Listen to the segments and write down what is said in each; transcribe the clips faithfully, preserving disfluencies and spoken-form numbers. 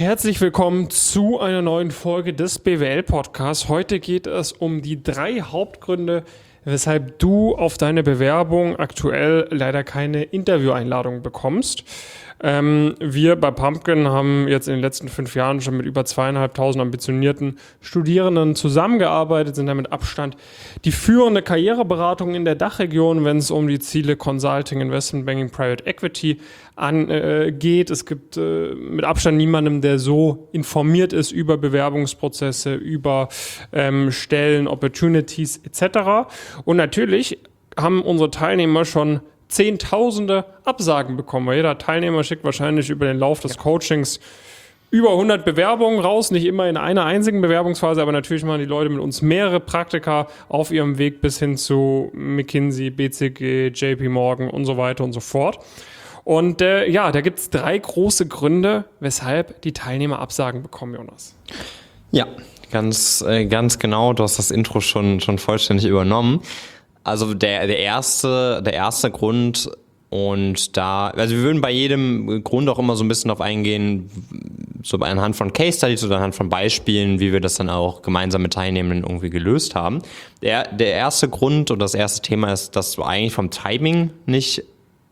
Herzlich willkommen zu einer neuen Folge des B W L-Podcasts. Heute geht es um die drei Hauptgründe, weshalb du auf deine Bewerbung aktuell leider keine Intervieweinladung bekommst. Ähm, wir bei Pumpkin haben jetzt in den letzten fünf Jahren schon mit über zweieinhalbtausend ambitionierten Studierenden zusammengearbeitet, sind damit Abstand die führende Karriereberatung in der Dachregion, wenn es um die Ziele Consulting, Investment Banking, Private Equity angeht. Es gibt äh, mit Abstand niemanden, der so informiert ist über Bewerbungsprozesse, über ähm, Stellen, Opportunities et cetera. Und natürlich haben unsere Teilnehmer schon Zehntausende Absagen bekommen, weil jeder Teilnehmer schickt wahrscheinlich über den Lauf des Coachings über hundert Bewerbungen raus, nicht immer in einer einzigen Bewerbungsphase, aber natürlich machen die Leute mit uns mehrere Praktika auf ihrem Weg bis hin zu McKinsey, B C G, J P Morgan und so weiter und so fort. Und äh, ja, da gibt es drei große Gründe, weshalb die Teilnehmer Absagen bekommen, Jonas. Ja, ganz, äh, ganz genau. Du hast das Intro schon, schon vollständig übernommen. Also der, der erste, der erste Grund, und da, also wir würden bei jedem Grund auch immer so ein bisschen darauf eingehen, so anhand von Case Studies oder anhand von Beispielen, wie wir das dann auch gemeinsam mit Teilnehmenden irgendwie gelöst haben. Der, der erste Grund und das erste Thema ist, dass du eigentlich vom Timing nicht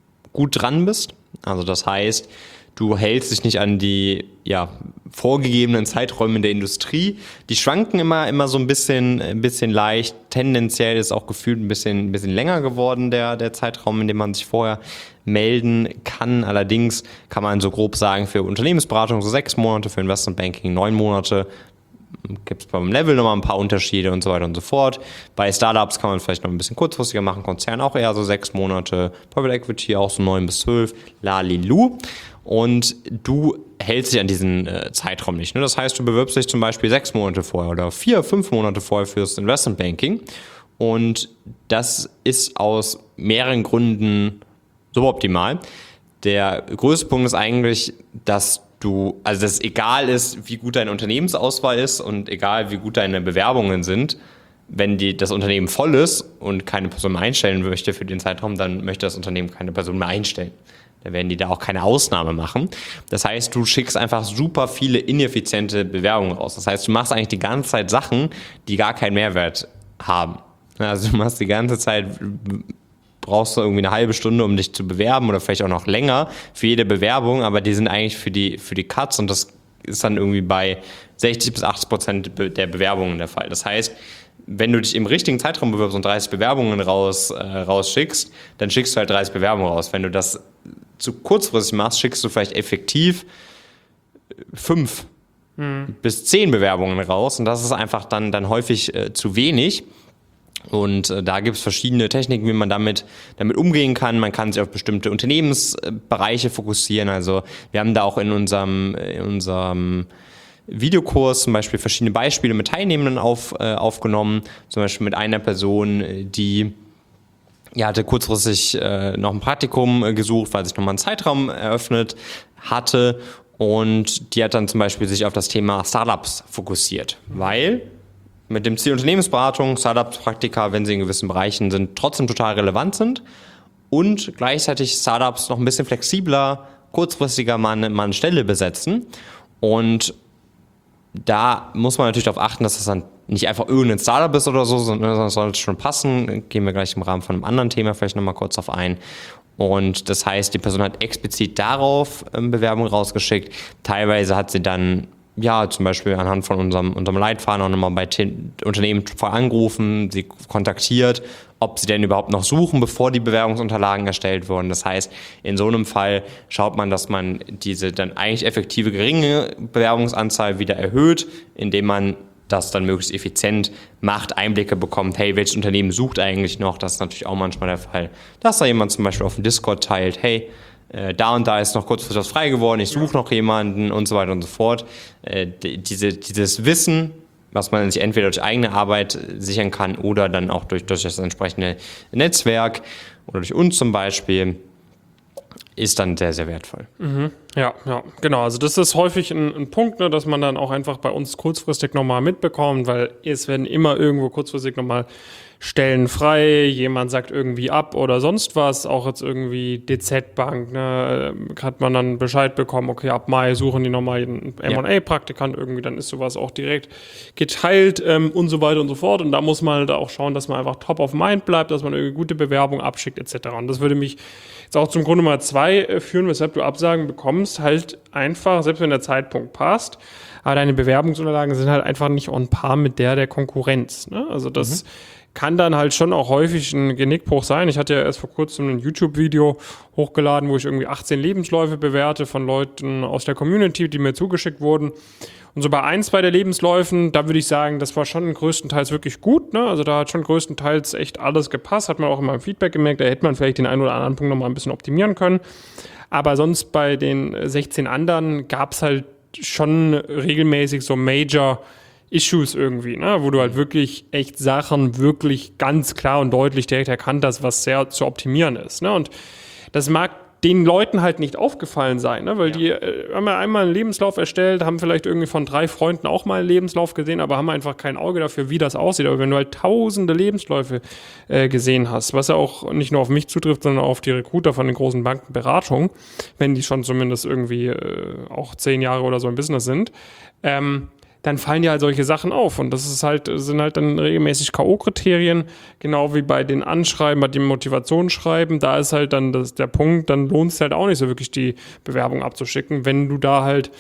gut dran bist. Also das heißt, du hältst dich nicht an die ja, vorgegebenen Zeiträume in der Industrie. Die schwanken immer, immer so ein bisschen, ein bisschen leicht. Tendenziell ist auch gefühlt ein bisschen, ein bisschen länger geworden, der, der Zeitraum, in dem man sich vorher melden kann. Allerdings kann man so grob sagen, für Unternehmensberatung so sechs Monate, für Investmentbanking neun Monate. Gibt es beim Level nochmal ein paar Unterschiede und so weiter und so fort. Bei Startups kann man vielleicht noch ein bisschen kurzfristiger machen, Konzern auch eher so sechs Monate, Private Equity auch so neun bis zwölf, Lalilu. Und du hältst dich an diesen äh, Zeitraum nicht. Ne? Das heißt, du bewirbst dich zum Beispiel sechs Monate vorher oder vier, fünf Monate vorher fürs Investmentbanking. Und das ist aus mehreren Gründen suboptimal. Der größte Punkt ist eigentlich, dass du, also dass es egal ist, wie gut deine Unternehmensauswahl ist und egal, wie gut deine Bewerbungen sind, wenn die, das Unternehmen voll ist und keine Person mehr einstellen möchte für den Zeitraum, dann möchte das Unternehmen keine Person mehr einstellen. Da werden die da auch keine Ausnahme machen. Das heißt, du schickst einfach super viele ineffiziente Bewerbungen raus. Das heißt, du machst eigentlich die ganze Zeit Sachen, die gar keinen Mehrwert haben. Also du machst die ganze Zeit, brauchst du irgendwie eine halbe Stunde, um dich zu bewerben oder vielleicht auch noch länger für jede Bewerbung, aber die sind eigentlich für die, für die Cuts und das ist dann irgendwie bei sechzig bis achtzig Prozent der Bewerbungen der Fall. Das heißt, wenn du dich im richtigen Zeitraum bewirbst und dreißig Bewerbungen raus, äh, rausschickst, dann schickst du halt dreißig Bewerbungen raus. Wenn du das zu kurzfristig machst, schickst du vielleicht effektiv fünf hm. bis zehn Bewerbungen raus und das ist einfach dann, dann häufig äh, zu wenig. Und äh, da gibt es verschiedene Techniken, wie man damit, damit umgehen kann. Man kann sich auf bestimmte Unternehmensbereiche fokussieren. Also wir haben da auch in unserem, in unserem Videokurs zum Beispiel verschiedene Beispiele mit Teilnehmenden auf, äh, aufgenommen. Zum Beispiel mit einer Person, die ja, hatte kurzfristig äh, noch ein Praktikum äh, gesucht, weil sich nochmal ein Zeitraum eröffnet hatte. Und die hat dann zum Beispiel sich auf das Thema Startups fokussiert, weil mit dem Ziel Unternehmensberatung, Startups-Praktika, wenn sie in gewissen Bereichen sind, trotzdem total relevant sind und gleichzeitig Startups noch ein bisschen flexibler, kurzfristiger mal eine, mal eine Stelle besetzen. Und da muss man natürlich darauf achten, dass das dann nicht einfach irgendein Startup ist oder so, sondern das sollte schon passen. Gehen wir gleich im Rahmen von einem anderen Thema vielleicht nochmal kurz auf ein. Und das heißt, die Person hat explizit darauf ähm, Bewerbungen rausgeschickt. Teilweise hat sie dann ja, zum Beispiel anhand von unserem, unserem Leitfaden auch nochmal bei T- Unternehmen angerufen, sie kontaktiert, ob sie denn überhaupt noch suchen, bevor die Bewerbungsunterlagen erstellt wurden. Das heißt, in so einem Fall schaut man, dass man diese dann eigentlich effektive geringe Bewerbungsanzahl wieder erhöht, indem man das dann möglichst effizient macht, Einblicke bekommt, hey, welches Unternehmen sucht eigentlich noch? Das ist natürlich auch manchmal der Fall, dass da jemand zum Beispiel auf dem Discord teilt, hey, da und da ist noch kurzfristig was frei geworden, ich suche noch jemanden und so weiter und so fort. Äh, diese, dieses Wissen, was man sich entweder durch eigene Arbeit sichern kann oder dann auch durch, durch das entsprechende Netzwerk oder durch uns zum Beispiel, ist dann sehr, sehr wertvoll. Mhm. Ja, ja, genau. Also das ist häufig ein, ein Punkt, ne, dass man dann auch einfach bei uns kurzfristig nochmal mitbekommt, weil es werden immer irgendwo kurzfristig nochmal Stellen frei, jemand sagt irgendwie ab oder sonst was, auch jetzt irgendwie D Z-Bank, ne, hat man dann Bescheid bekommen, okay, ab Mai suchen die nochmal einen M und A-Praktikant irgendwie, dann ist sowas auch direkt geteilt ähm, und so weiter und so fort. Und da muss man halt auch schauen, dass man einfach top of mind bleibt, dass man irgendwie gute Bewerbung abschickt et cetera. Und das würde mich jetzt auch zum Grund Nummer zwei äh, führen, weshalb du Absagen bekommst, halt einfach, selbst wenn der Zeitpunkt passt, aber deine Bewerbungsunterlagen sind halt einfach nicht on par mit der der Konkurrenz. Ne? Also das mhm. kann dann halt schon auch häufig ein Genickbruch sein. Ich hatte ja erst vor kurzem ein YouTube-Video hochgeladen, wo ich irgendwie achtzehn Lebensläufe bewerte von Leuten aus der Community, die mir zugeschickt wurden. Und so bei ein, zwei der Lebensläufen, da würde ich sagen, das war schon größtenteils wirklich gut. Ne? Also da hat schon größtenteils echt alles gepasst. Hat man auch in meinem Feedback gemerkt, da hätte man vielleicht den einen oder anderen Punkt nochmal ein bisschen optimieren können. Aber sonst bei den sechzehn anderen gab es halt schon regelmäßig so Major Issues irgendwie, ne? Wo du halt wirklich echt Sachen wirklich ganz klar und deutlich direkt erkannt hast, was sehr zu optimieren ist. Ne? Und das mag den Leuten halt nicht aufgefallen sein, ne? Weil ja. die äh, haben ja einmal einen Lebenslauf erstellt, haben vielleicht irgendwie von drei Freunden auch mal einen Lebenslauf gesehen, aber haben einfach kein Auge dafür, wie das aussieht. Aber wenn du halt tausende Lebensläufe äh, gesehen hast, was ja auch nicht nur auf mich zutrifft, sondern auch auf die Recruiter von den großen Bankenberatungen, wenn die schon zumindest irgendwie äh, auch zehn Jahre oder so im Business sind, ähm, dann fallen dir halt solche Sachen auf. Und das ist halt, sind halt dann regelmäßig K O-Kriterien, genau wie bei den Anschreiben, bei dem Motivationsschreiben. Da ist halt dann das, der Punkt, dann lohnt es halt auch nicht so wirklich, die Bewerbung abzuschicken, wenn du da halt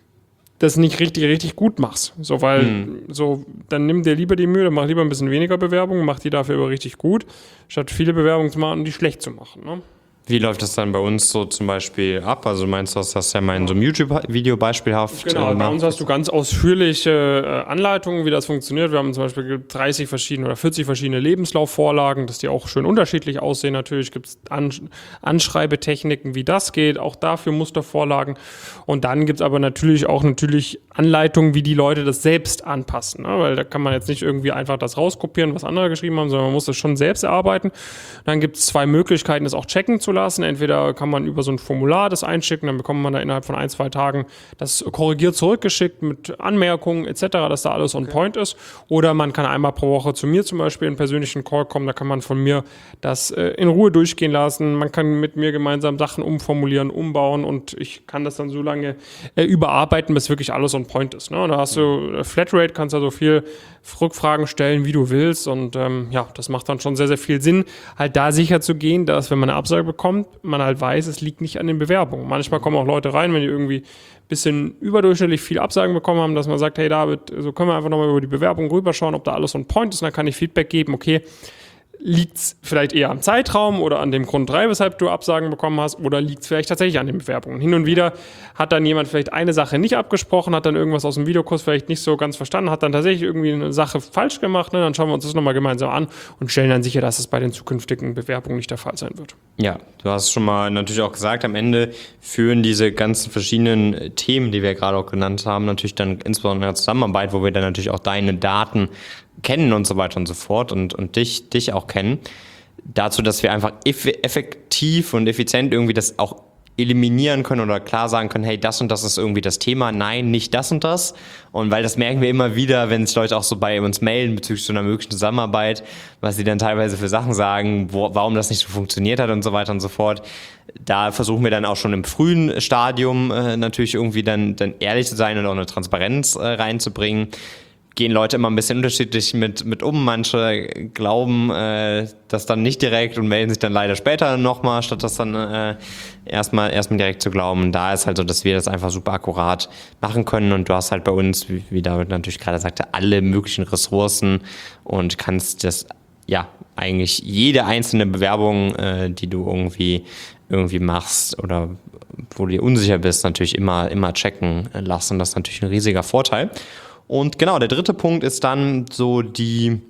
das nicht richtig, richtig gut machst. So, weil, hm. so, dann nimm dir lieber die Mühe, mach lieber ein bisschen weniger Bewerbungen, mach die dafür aber richtig gut, statt viele Bewerbungen zu machen und die schlecht zu machen, ne? Wie läuft das dann bei uns so zum Beispiel ab? Also meinst du, dass das ja mal in so einem YouTube-Video beispielhaft Genau, äh, bei uns hast du ganz ausführliche äh, Anleitungen, wie das funktioniert. Wir haben zum Beispiel dreißig verschiedene oder vierzig verschiedene Lebenslaufvorlagen, dass die auch schön unterschiedlich aussehen. Natürlich gibt es An- Anschreibetechniken, wie das geht, auch dafür Mustervorlagen. Und dann gibt es aber natürlich auch natürlich Anleitungen, wie die Leute das selbst anpassen. Ne? Weil da kann man jetzt nicht irgendwie einfach das rauskopieren, was andere geschrieben haben, sondern man muss das schon selbst erarbeiten. Dann gibt es zwei Möglichkeiten, das auch checken zu lassen. Entweder kann man über so ein Formular das einschicken, dann bekommt man da innerhalb von ein, zwei Tagen das korrigiert zurückgeschickt mit Anmerkungen et cetera, dass da alles on okay. point ist. Oder man kann einmal pro Woche zu mir zum Beispiel in einen persönlichen Call kommen, da kann man von mir das äh, in Ruhe durchgehen lassen. Man kann mit mir gemeinsam Sachen umformulieren, umbauen und ich kann das dann so lange äh, überarbeiten, bis wirklich alles on point ist. Ne? Und da hast du äh, Flatrate, kannst ja so viel Rückfragen stellen, wie du willst und ähm, ja, das macht dann schon sehr, sehr viel Sinn, halt da sicher zu gehen, dass wenn man eine Absage bekommt, man halt weiß, es liegt nicht an den Bewerbungen. Manchmal kommen auch Leute rein, wenn die irgendwie ein bisschen überdurchschnittlich viel Absagen bekommen haben, dass man sagt, hey David, so können wir einfach nochmal über die Bewerbung rüberschauen, ob da alles on point ist und dann kann ich Feedback geben, okay, liegt es vielleicht eher am Zeitraum oder an dem Grund drei, weshalb du Absagen bekommen hast, oder liegt es vielleicht tatsächlich an den Bewerbungen? Hin und wieder hat dann jemand vielleicht eine Sache nicht abgesprochen, hat dann irgendwas aus dem Videokurs vielleicht nicht so ganz verstanden, hat dann tatsächlich irgendwie eine Sache falsch gemacht, ne? Dann schauen wir uns das nochmal gemeinsam an und stellen dann sicher, dass es bei den zukünftigen Bewerbungen nicht der Fall sein wird. Ja, du hast schon mal natürlich auch gesagt, am Ende führen diese ganzen verschiedenen Themen, die wir gerade auch genannt haben, natürlich dann insbesondere in der Zusammenarbeit, wo wir dann natürlich auch deine Daten kennen und so weiter und so fort und, und dich, dich auch kennen, dazu, dass wir einfach effektiv und effizient irgendwie das auch eliminieren können oder klar sagen können, hey, das und das ist irgendwie das Thema, nein, nicht das und das. Und weil das merken wir immer wieder, wenn sich Leute auch so bei uns melden bezüglich so einer möglichen Zusammenarbeit, was sie dann teilweise für Sachen sagen, wo, warum das nicht so funktioniert hat und so weiter und so fort. Da versuchen wir dann auch schon im frühen Stadium äh, natürlich irgendwie dann, dann ehrlich zu sein und auch eine Transparenz äh, reinzubringen. Gehen Leute immer ein bisschen unterschiedlich mit, mit um. Manche glauben äh, das dann nicht direkt und melden sich dann leider später nochmal, statt das dann äh, erstmal erstmal direkt zu glauben. Da ist halt so, dass wir das einfach super akkurat machen können und du hast halt bei uns, wie, wie David natürlich gerade sagte, alle möglichen Ressourcen und kannst das, ja, eigentlich jede einzelne Bewerbung, äh, die du irgendwie irgendwie machst oder wo du dir unsicher bist, natürlich immer, immer checken lassen. Das ist natürlich ein riesiger Vorteil. Und genau, der dritte Punkt ist dann so die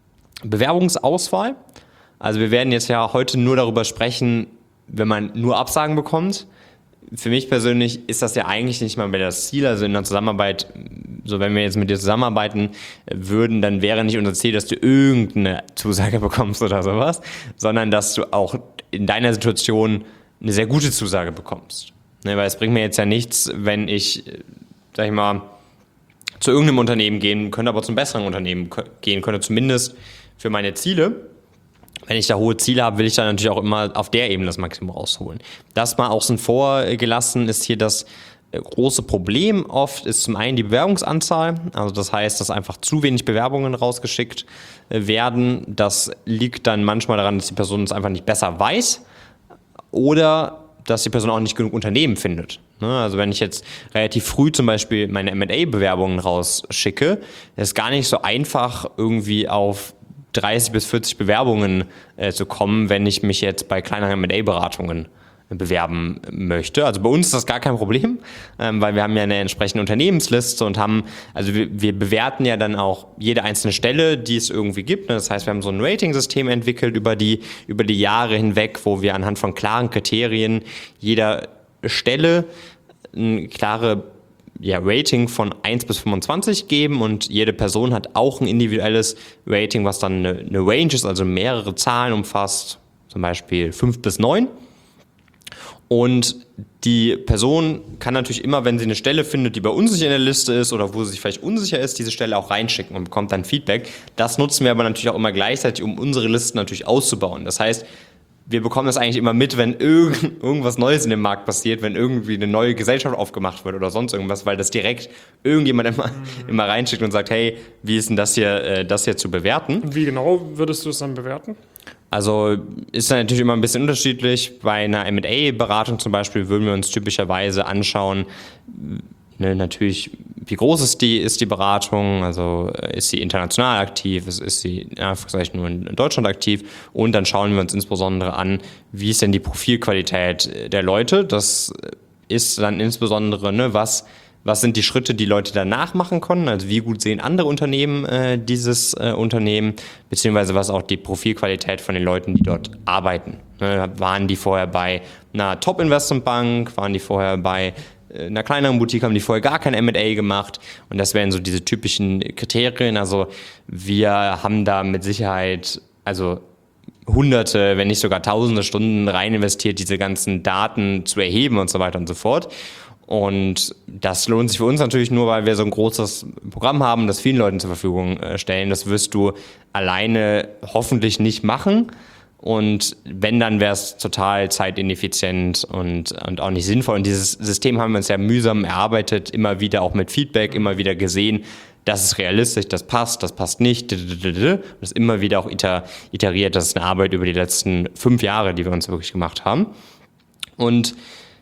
Bewerbungsauswahl. Also wir werden jetzt ja heute nur darüber sprechen, wenn man nur Absagen bekommt. Für mich persönlich ist das ja eigentlich nicht mal mehr das Ziel. Also in der Zusammenarbeit, so wenn wir jetzt mit dir zusammenarbeiten würden, dann wäre nicht unser Ziel, dass du irgendeine Zusage bekommst oder sowas, sondern dass du auch in deiner Situation eine sehr gute Zusage bekommst. Ne, weil es bringt mir jetzt ja nichts, wenn ich, sag ich mal, zu irgendeinem Unternehmen gehen könnte, aber zum besseren Unternehmen gehen könnte, zumindest für meine Ziele. Wenn ich da hohe Ziele habe, will ich dann natürlich auch immer auf der Ebene das Maximum rausholen. Das mal außen vor gelassen ist hier das große Problem oft, ist zum einen die Bewerbungsanzahl. Also das heißt, dass einfach zu wenig Bewerbungen rausgeschickt werden. Das liegt dann manchmal daran, dass die Person es einfach nicht besser weiß oder dass die Person auch nicht genug Unternehmen findet. Also wenn ich jetzt relativ früh zum Beispiel meine M und A-Bewerbungen rausschicke, ist es gar nicht so einfach, irgendwie auf dreißig bis vierzig Bewerbungen äh, zu kommen, wenn ich mich jetzt bei kleineren M und A-Beratungen bewerben möchte. Also bei uns ist das gar kein Problem, ähm, weil wir haben ja eine entsprechende Unternehmensliste und haben, also wir, wir bewerten ja dann auch jede einzelne Stelle, die es irgendwie gibt. Das heißt, wir haben so ein Rating-System entwickelt über die, über die Jahre hinweg, wo wir anhand von klaren Kriterien jeder Stelle eine klare ja, Rating von eins bis fünfundzwanzig geben und jede Person hat auch ein individuelles Rating, was dann eine, eine Range ist, also mehrere Zahlen umfasst, zum Beispiel fünf bis neun. Und die Person kann natürlich immer, wenn sie eine Stelle findet, die bei uns nicht in der Liste ist oder wo sie sich vielleicht unsicher ist, diese Stelle auch reinschicken und bekommt dann Feedback. Das nutzen wir aber natürlich auch immer gleichzeitig, um unsere Listen natürlich auszubauen. Das heißt, wir bekommen das eigentlich immer mit, wenn irgend, irgendwas Neues in dem Markt passiert, wenn irgendwie eine neue Gesellschaft aufgemacht wird oder sonst irgendwas, weil das direkt irgendjemand immer, mhm. immer reinschickt und sagt, hey, wie ist denn das hier, äh, das hier zu bewerten? Und wie genau würdest du es dann bewerten? Also ist dann natürlich immer ein bisschen unterschiedlich. Bei einer M und A-Beratung zum Beispiel würden wir uns typischerweise anschauen, ne, natürlich, wie groß ist die, ist die Beratung, also ist sie international aktiv, ist, ist sie in Anführungszeichen nur in Deutschland aktiv und dann schauen wir uns insbesondere an, wie ist denn die Profilqualität der Leute. Das ist dann insbesondere, ne, was Was sind die Schritte, die Leute danach machen können? Also wie gut sehen andere Unternehmen äh, dieses äh, Unternehmen? Beziehungsweise was auch die Profilqualität von den Leuten, die dort arbeiten. Ne, waren die vorher bei einer Top-Investment-Bank? Waren die vorher bei äh, einer kleineren Boutique? Haben die vorher gar kein M und A gemacht? Und das wären so diese typischen Kriterien. Also wir haben da mit Sicherheit, also Hunderte, wenn nicht sogar Tausende Stunden rein investiert, diese ganzen Daten zu erheben und so weiter und so fort. Und das lohnt sich für uns natürlich nur, weil wir so ein großes Programm haben, das vielen Leuten zur Verfügung stellen. Das wirst du alleine hoffentlich nicht machen. Und wenn, dann wäre es total zeitineffizient und, und auch nicht sinnvoll. Und dieses System haben wir uns ja mühsam erarbeitet, immer wieder auch mit Feedback, immer wieder gesehen, das ist realistisch, das passt, das passt nicht. Das immer wieder auch iteriert. Das ist eine Arbeit über die letzten fünf Jahre, die wir uns wirklich gemacht haben. Und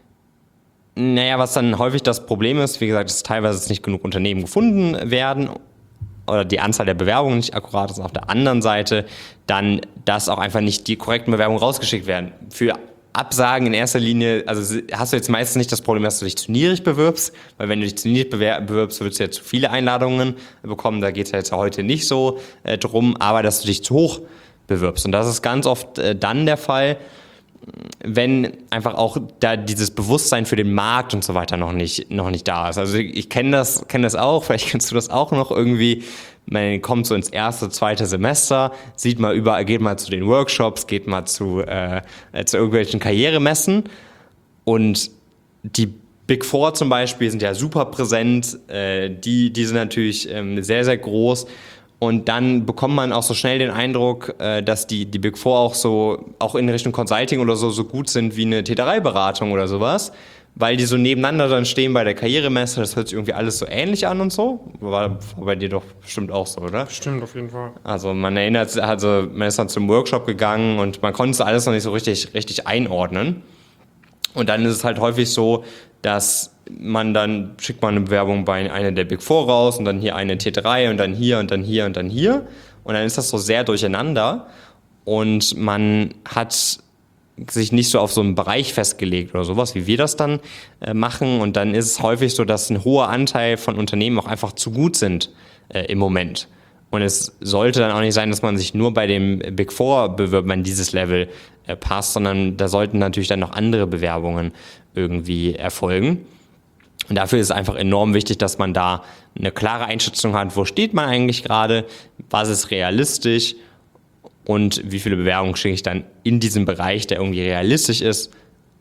naja, was dann häufig das Problem ist, wie gesagt, dass teilweise nicht genug Unternehmen gefunden werden oder die Anzahl der Bewerbungen nicht akkurat ist. Auf der anderen Seite dann, dass auch einfach nicht die korrekten Bewerbungen rausgeschickt werden. Für Absagen in erster Linie, also hast du jetzt meistens nicht das Problem, dass du dich zu niedrig bewirbst, weil wenn du dich zu niedrig bewirbst, würdest du ja zu viele Einladungen bekommen. Da geht es ja jetzt heute nicht so äh, drum, aber dass du dich zu hoch bewirbst. Und das ist ganz oft äh, dann der Fall, wenn einfach auch da dieses Bewusstsein für den Markt und so weiter noch nicht, noch nicht da ist. Also ich kenne das, kenne das auch, vielleicht kennst du das auch noch irgendwie. Man kommt so ins erste, zweite Semester, sieht mal überall, geht mal zu den Workshops, geht mal zu, äh, zu irgendwelchen Karrieremessen und die Big Four zum Beispiel sind ja super präsent, äh, die, die sind natürlich ähm, sehr, sehr groß. Und dann bekommt man auch so schnell den Eindruck, dass die, die Big Four auch so, auch in Richtung Consulting oder so, so gut sind wie eine T drei Beratung oder sowas, weil die so nebeneinander dann stehen bei der Karrieremesse. Das hört sich irgendwie alles so ähnlich an und so. War bei dir doch bestimmt auch so, oder? Stimmt, auf jeden Fall. Also man erinnert sich, also man ist dann zum Workshop gegangen und man konnte es alles noch nicht so richtig, richtig einordnen. Und dann ist es halt häufig so, dass man dann, schickt man eine Bewerbung bei einer der Big Four raus und dann hier eine T drei und dann hier und dann hier und dann hier. Und dann ist das so sehr durcheinander und man hat sich nicht so auf so einen Bereich festgelegt oder sowas, wie wir das dann äh, machen. Und dann ist es häufig so, dass ein hoher Anteil von Unternehmen auch einfach zu gut sind äh, im Moment. Und es sollte dann auch nicht sein, dass man sich nur bei dem Big Four bewirbt, wenn dieses Level äh, passt, sondern da sollten natürlich dann noch andere Bewerbungen irgendwie erfolgen. Und dafür ist es einfach enorm wichtig, dass man da eine klare Einschätzung hat, wo steht man eigentlich gerade, was ist realistisch und wie viele Bewerbungen schicke ich dann in diesem Bereich, der irgendwie realistisch ist,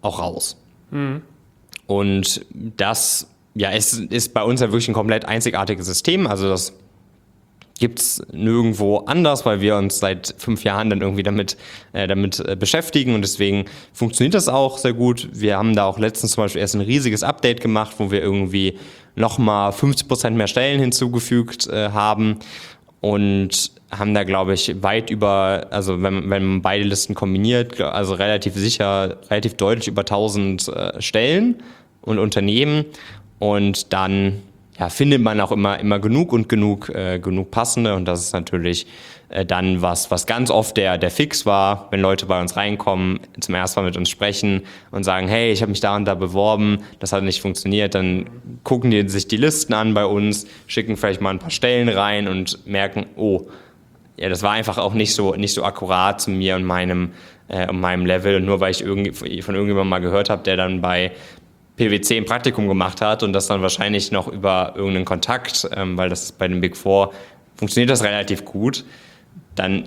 auch raus. Mhm. Und das ja, ist, ist bei uns ja wirklich ein komplett einzigartiges System. Also das gibt es nirgendwo anders, weil wir uns seit fünf Jahren dann irgendwie damit, äh, damit äh, beschäftigen und deswegen funktioniert das auch sehr gut. Wir haben da auch letztens zum Beispiel erst ein riesiges Update gemacht, wo wir irgendwie nochmal fünfzig Prozent mehr Stellen hinzugefügt äh, haben und haben da, glaube ich, weit über, also wenn, wenn man beide Listen kombiniert, also relativ sicher, relativ deutlich über tausend äh, Stellen und Unternehmen und dann ja, findet man auch immer, immer genug und genug, äh, genug passende und das ist natürlich äh, dann was, was ganz oft der, der Fix war, wenn Leute bei uns reinkommen, zum ersten Mal mit uns sprechen und sagen, hey, ich habe mich da und da beworben, das hat nicht funktioniert, dann gucken die sich die Listen an bei uns, schicken vielleicht mal ein paar Stellen rein und merken, oh, ja, das war einfach auch nicht so, nicht so akkurat zu mir und meinem, äh, und meinem Level und nur weil ich irgendwie, von irgendjemandem mal gehört habe, der dann bei P W C ein Praktikum gemacht hat und das dann wahrscheinlich noch über irgendeinen Kontakt, ähm, weil das bei den Big Four funktioniert das relativ gut, dann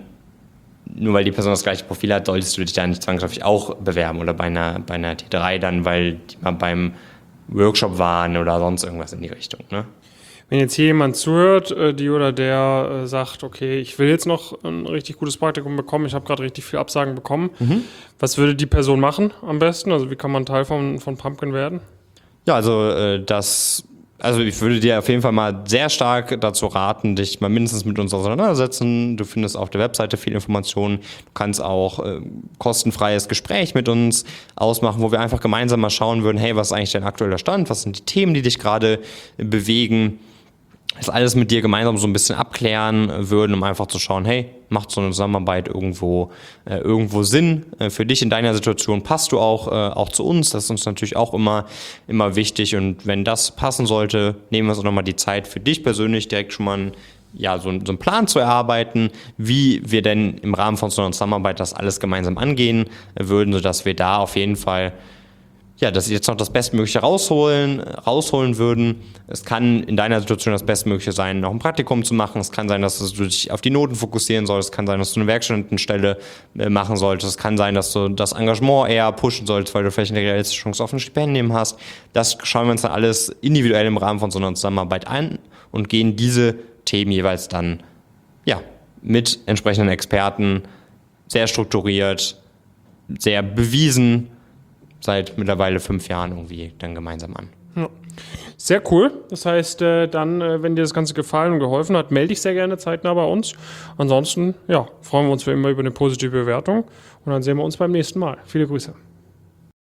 nur weil die Person das gleiche Profil hat, solltest du dich da nicht zwangsläufig auch bewerben oder bei einer, bei einer T drei dann, weil die mal beim Workshop waren oder sonst irgendwas in die Richtung, ne? Wenn jetzt hier jemand zuhört, die oder der sagt, okay, ich will jetzt noch ein richtig gutes Praktikum bekommen, ich habe gerade richtig viel Absagen bekommen, mhm. was würde die Person machen am besten? Also wie kann man Teil von, von Pumpkin werden? Ja, also das, also ich würde dir auf jeden Fall mal sehr stark dazu raten, dich mal mindestens mit uns auseinandersetzen. Du findest auf der Webseite viel Informationen. Du kannst auch äh, kostenfreies Gespräch mit uns ausmachen, wo wir einfach gemeinsam mal schauen würden, hey, was ist eigentlich dein aktueller Stand? Was sind die Themen, die dich gerade bewegen? Das alles mit dir gemeinsam so ein bisschen abklären würden, um einfach zu schauen, hey, macht so eine Zusammenarbeit irgendwo, äh, irgendwo Sinn? Äh, für dich in deiner Situation passt du auch, äh, auch zu uns. Das ist uns natürlich auch immer, immer wichtig. Und wenn das passen sollte, nehmen wir uns auch nochmal die Zeit für dich persönlich direkt schon mal ein, ja, so, so einen Plan zu erarbeiten, wie wir denn im Rahmen von so einer Zusammenarbeit das alles gemeinsam angehen würden, sodass wir da auf jeden Fall ja, dass sie jetzt noch das Bestmögliche rausholen, rausholen würden. Es kann in deiner Situation das Bestmögliche sein, noch ein Praktikum zu machen. Es kann sein, dass du dich auf die Noten fokussieren solltest. Es kann sein, dass du eine Werkstudentenstelle machen solltest. Es kann sein, dass du das Engagement eher pushen solltest, weil du vielleicht eine realistische Chance auf ein Stipendium hast. Das schauen wir uns dann alles individuell im Rahmen von so einer Zusammenarbeit an und gehen diese Themen jeweils dann ja, mit entsprechenden Experten sehr strukturiert, sehr bewiesen, seit mittlerweile fünf Jahren irgendwie dann gemeinsam an. Ja. Sehr cool. Das heißt, äh, dann, äh, wenn dir das Ganze gefallen und geholfen hat, melde dich sehr gerne zeitnah bei uns. Ansonsten, ja, freuen wir uns wie immer über eine positive Bewertung und dann sehen wir uns beim nächsten Mal. Viele Grüße.